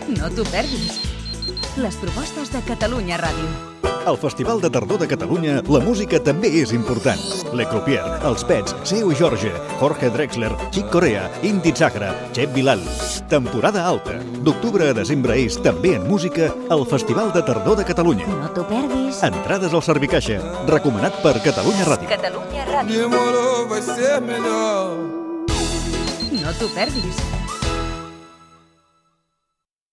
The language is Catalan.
No t'ho perdis. Les propostes de Catalunya Ràdio. Al Festival de Tardor de Catalunya, la música també és important. Le Croupier, Els Pets, Seu i Jorge, Jorge Drexler, Chick Corea, Inti Zahra, Chep Bilal. Temporada alta. D'octubre a desembre és també en música al Festival de Tardor de Catalunya. No t'ho perdis. Entrades al Servicaixa. Recomanat per Catalunya Ràdio. Catalunya Ràdio. Demorou, vai ser melhor. No t'ho perdis.